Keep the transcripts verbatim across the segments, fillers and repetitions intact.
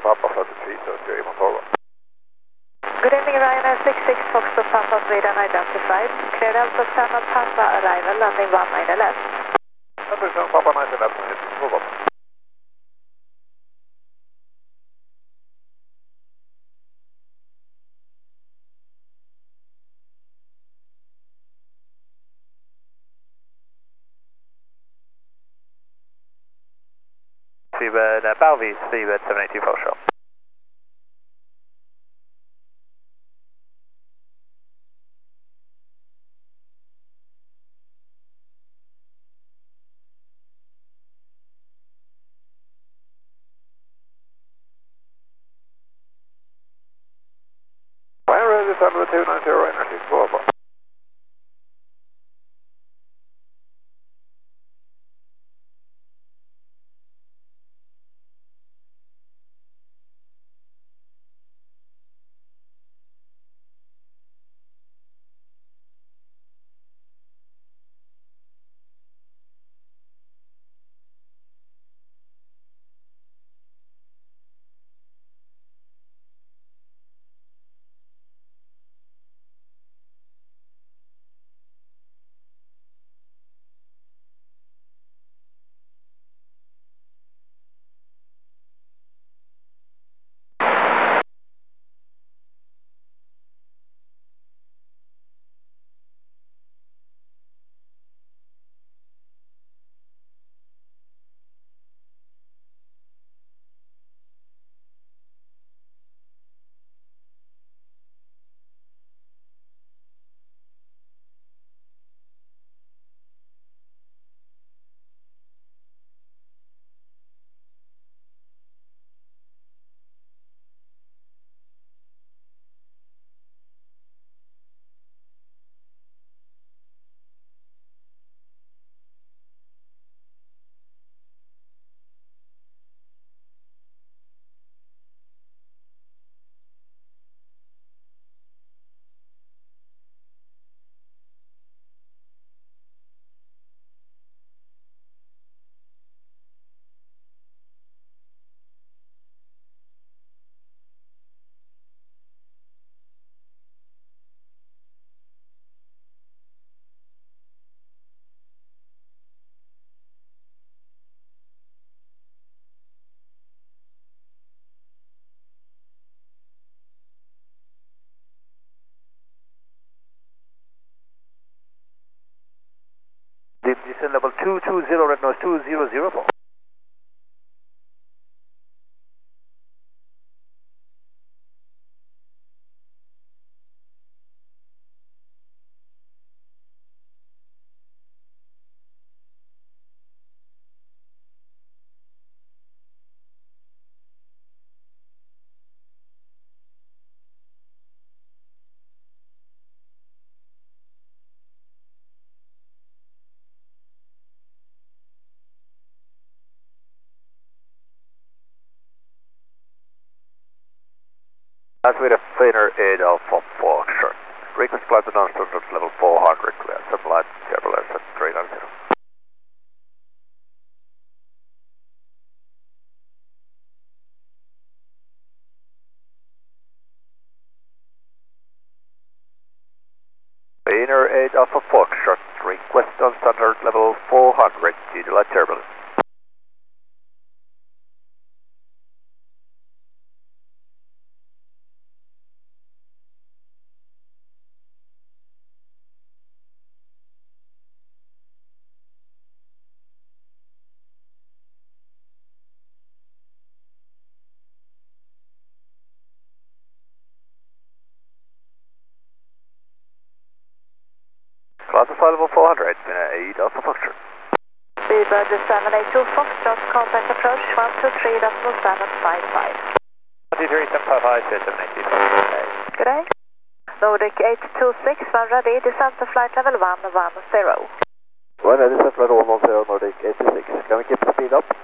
Papa thirty-three thirty, Montoro. Good evening, Ryanair six six Foxtrot Papa three unidentified. Clear Delta ten on Papa arrival, landing one nine left. Attention, Papa nine left, heading for Papa. Seabird, uh, Balvis, Seabird seven eight two Foxtrot. Where is December two nine zero, energy for Papa? Descend level two two zero, red nose two zero zero four. That's with a fader eight Alpha Foxtrot. Request flight to non-standard level four hundred, clear. Satellite turbulence at three nine zero. Fader eight Alpha Foxtrot, request on standard level four hundred, due to light turbulence. Classify level four hundred, eight Alpha Foxtrot. Seabird seven eight two Foxtrot, contact approach one two three seven five five. one two three seven five five, seven eight two Foxtrot. Good day. Nordic eight two six, one ready, descent to flight level one one zero. One ready, set level one one zero, Nordic eight two six. Can we keep the speed up?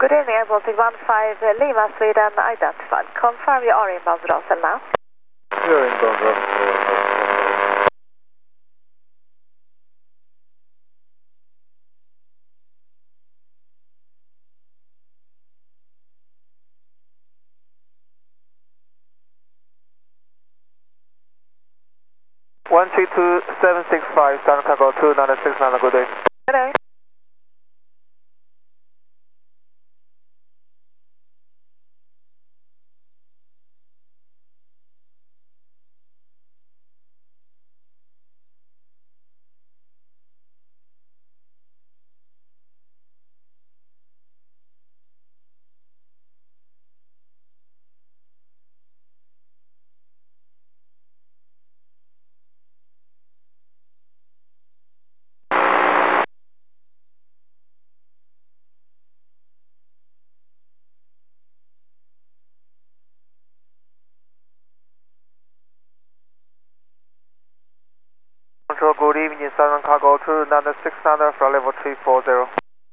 Good evening, Air Baltic one five uh, Lima, Sweden, identified. Confirm you are inbound Russell now. You're inbound Russell. one three two seven six five, San Cargo two nine six nine, good day. Good day. Control, good evening, Southern Cargo two nine six nine from level three four zero.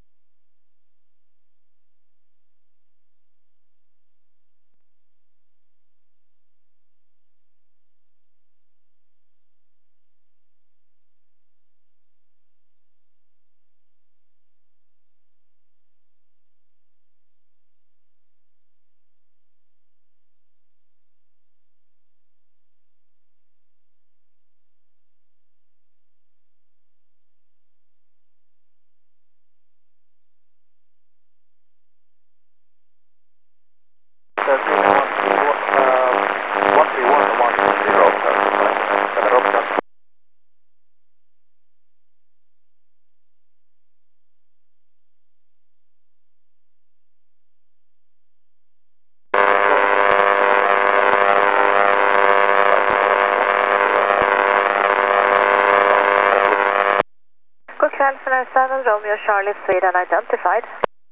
Good kväll, Finnair seven, Romeo Charlie, Sweden, identified.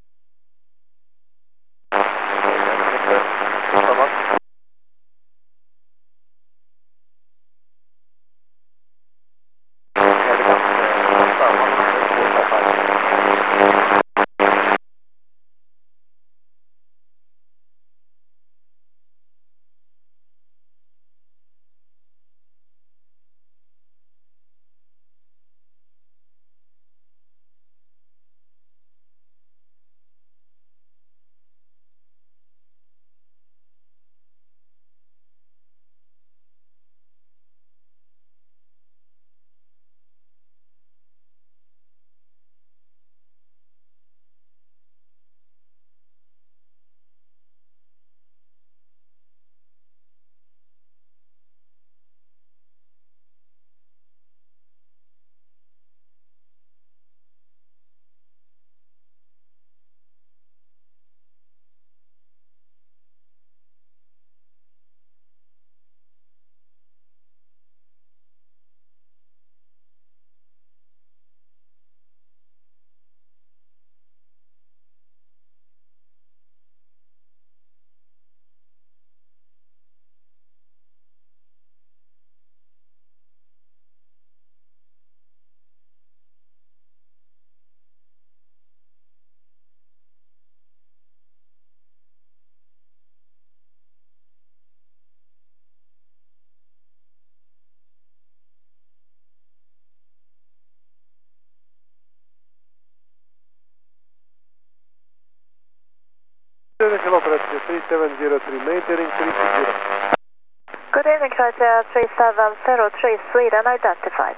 Hello, three seven zero three, maintaining three zero. Good evening, Criteria three seven zero three, Sweden, identified.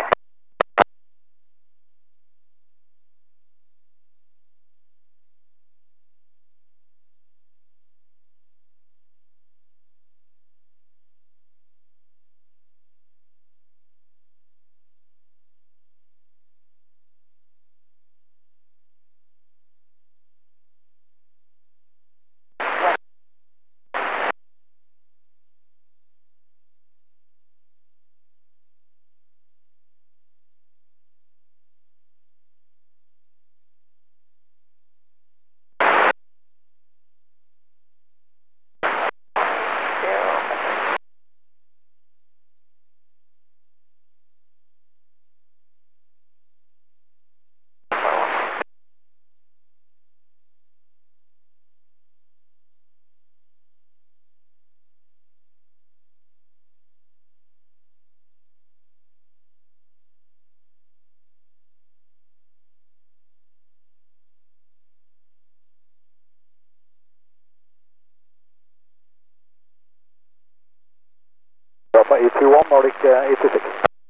two one, Nordic uh, eight two six.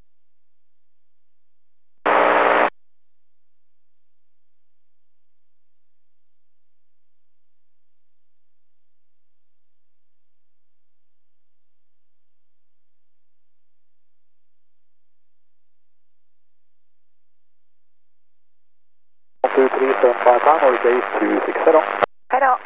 two three seven five pound, Nordic eight two six, head on. Head on.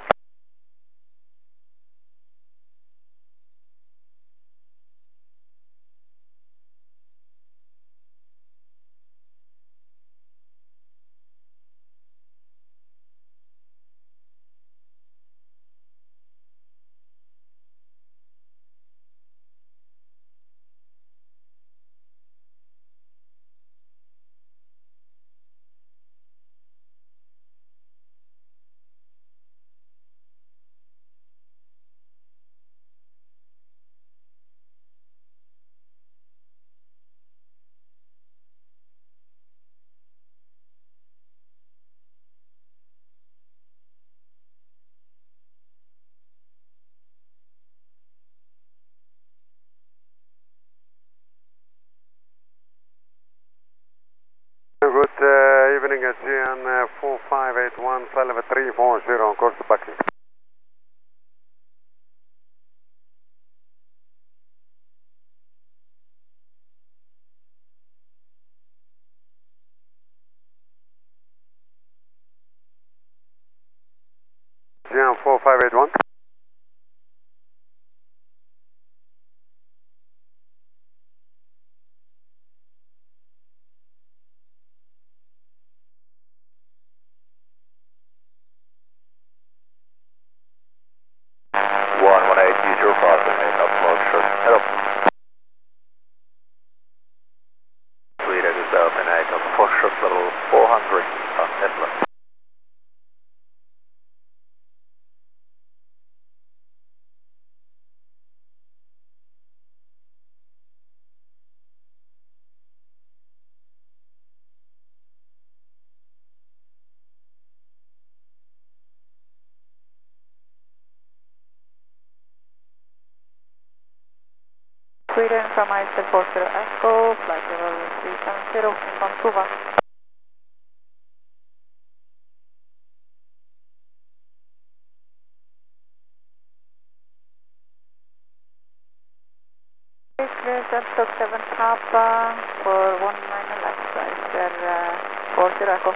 Good uh, evening, uh, G N uh, four five eight one, Salve three four zero on course to Buckley. G N four five eight one. one one eight, use your crossing, main up smoke short, head up. Sweden is out in eight of Foxtrot level four hundred, on Edler. Sweden from I S four zero Echo, flight level three seven zero, from Tuva. Clear Delta seven Papa for one nine left, I S uh, four zero Echo.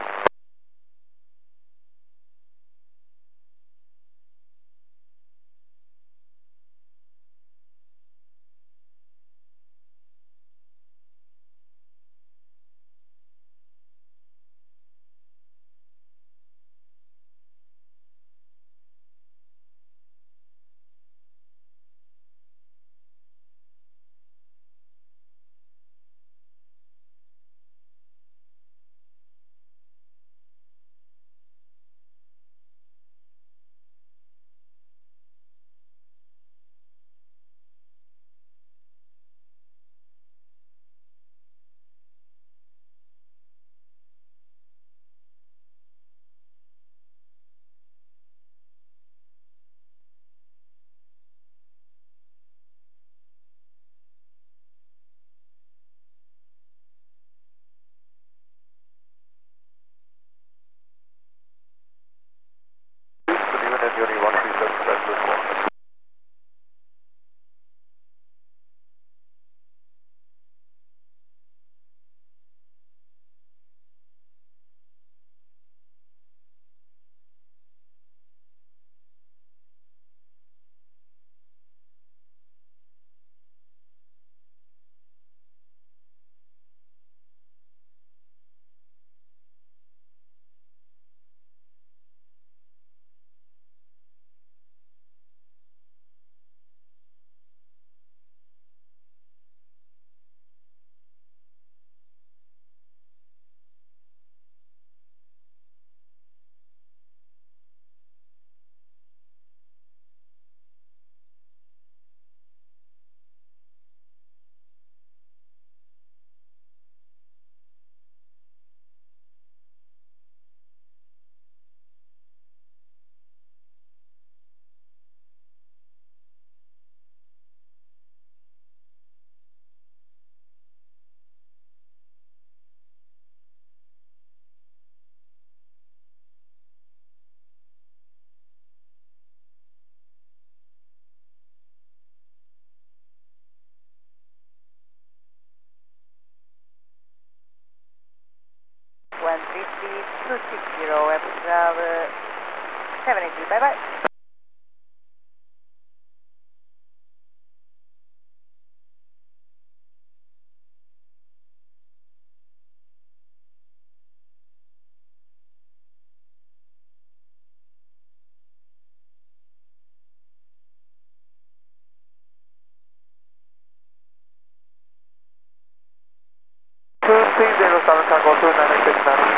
Thank you, bye bye. two three zero Southern Cargo two nine six nine.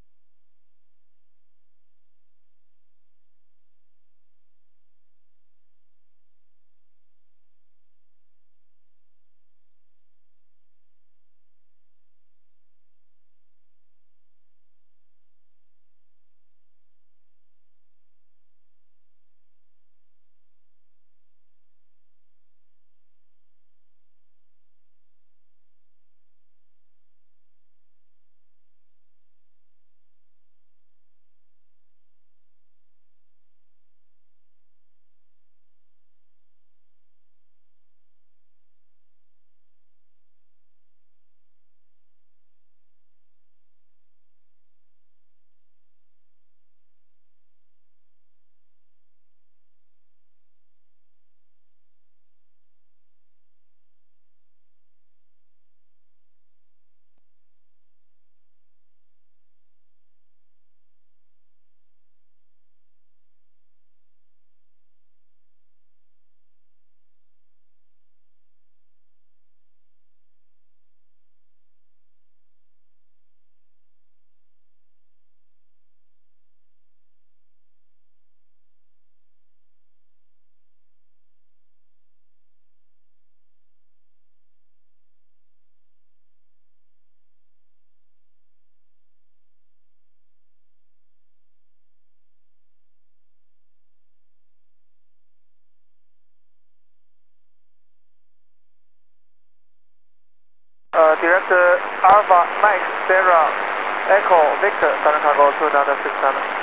Uh, Director Alpha Mike Sierra Echo Victor Southern Cargo two nine six nine.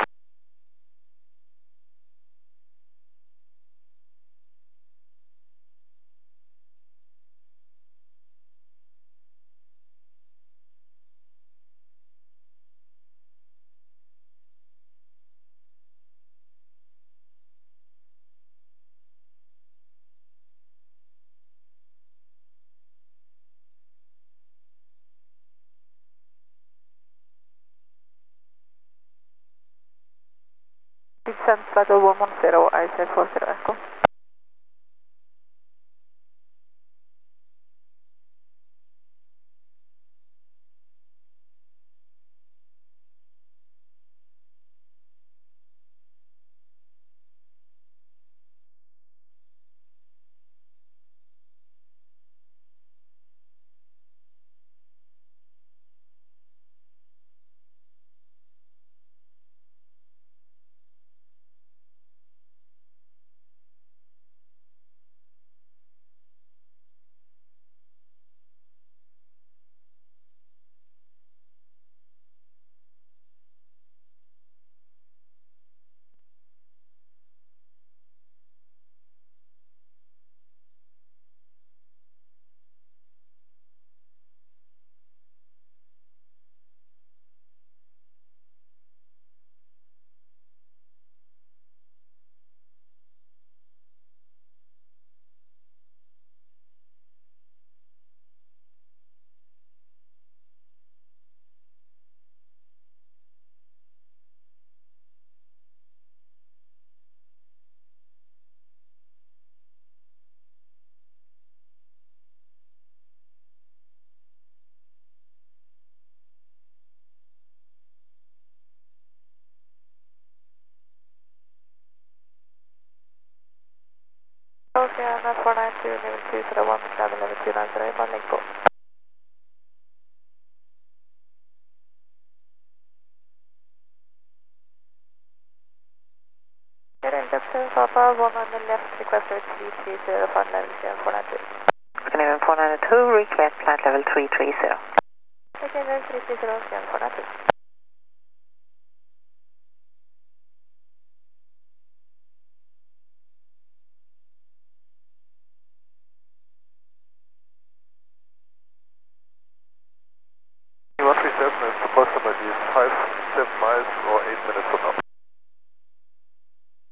Descent Plateau one one zero, I S four zero Echo. Oceana four nine two, level two zero one, travel level two nine zero, one link go. Good interception, Papa, one on the left, request level three three zero, flight level four nine two. Canadian four nine two, request flight level three three zero. Canadian three three zero, four nine two. One three seven is approximately five seven miles or eight minutes from now.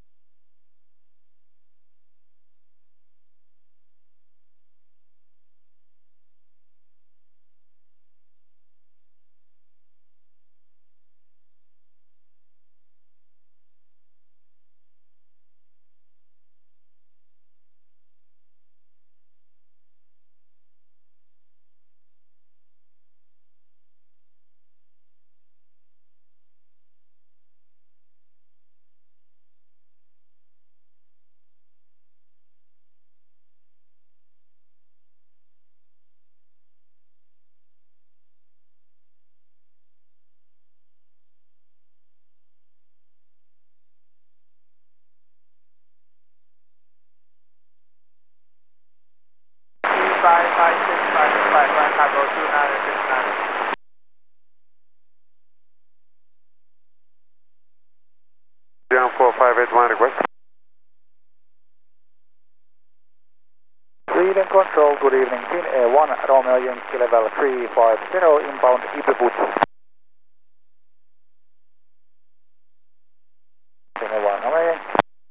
flight, ground cargo two nine six nine. John four five eight one request. Sweden Control, good evening. Fin A one, Romeo Yankee level three five zero, inbound Ibubuch. Fin A one, Romeo Yankee.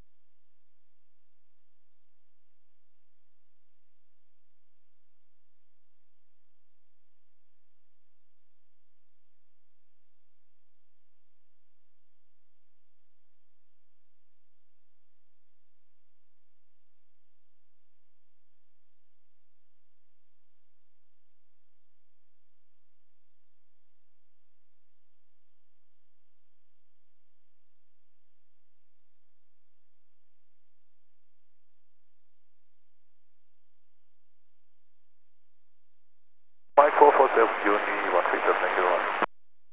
Mike four four seven, Uni one three seven, thank you very much.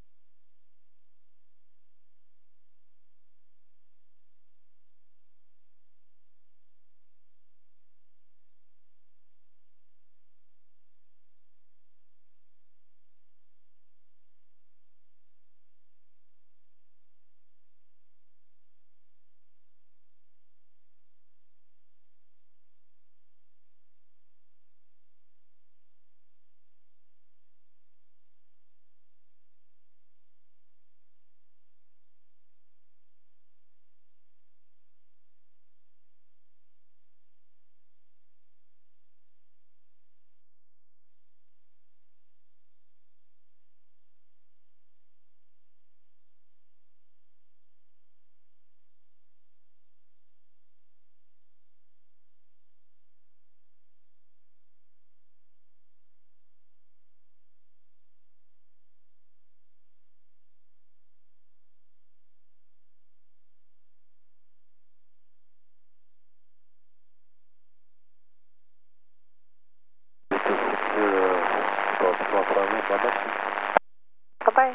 Bye-bye.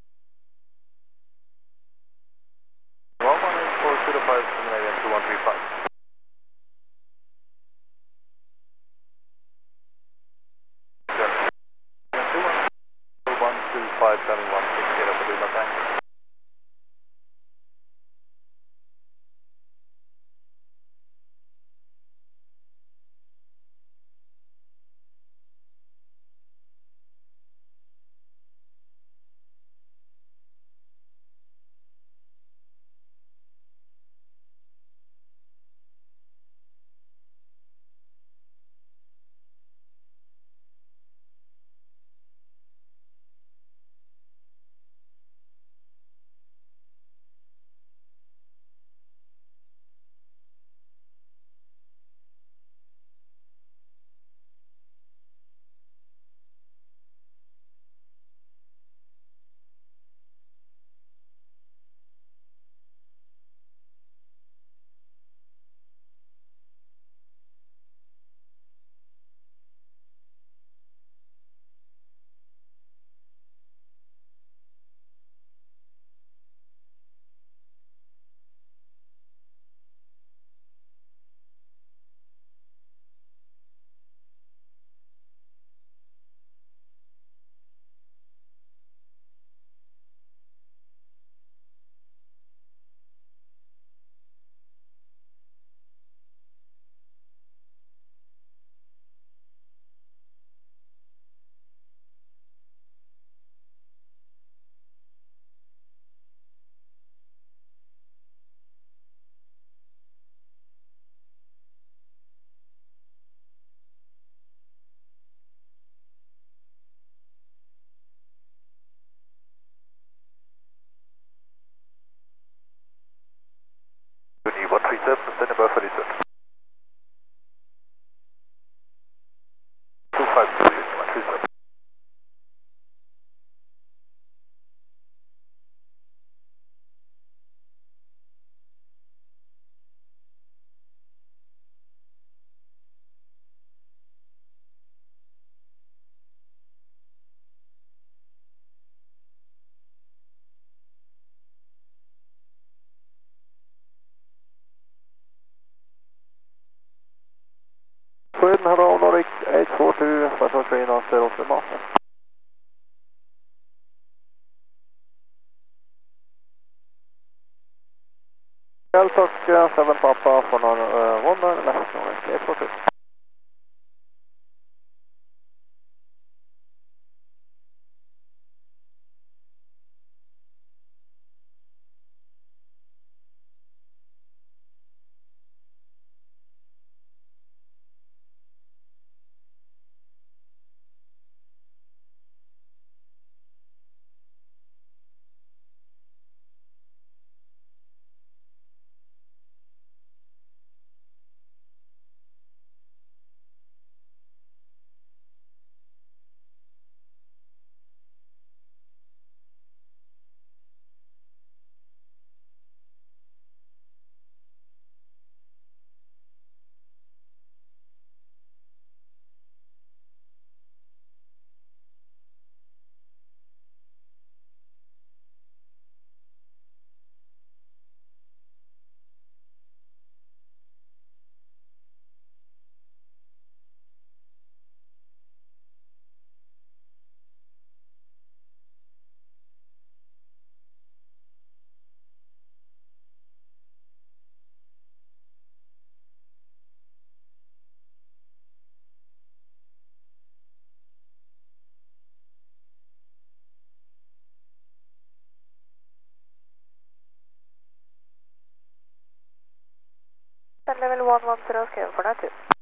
one one eight four zero five seven eight two one three five. one two five seven one six zero for Lima Tank. four two, five four three, nine zero for master. Delta seven Papa for nine one nine, left runway eight four two. Level one one zero, scale for now two.